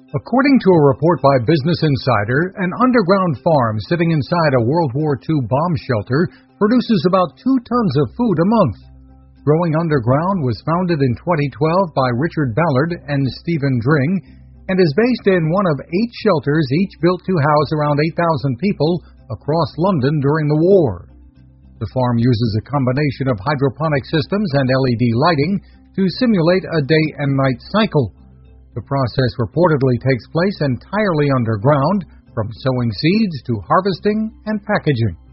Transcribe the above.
According to a report by Business Insider, an underground farm sitting inside a World War II bomb shelter produces about 2 tons of food a month. Growing Underground was founded in 2012 by Richard Ballard and Stephen Dring and is based in one of 8 shelters, each built to house around 8,000 people across London during the war. The farm uses a combination of hydroponic systems and LED lighting to simulate a day and night cycle. The process reportedly takes place entirely underground, from sowing seeds to harvesting and packaging.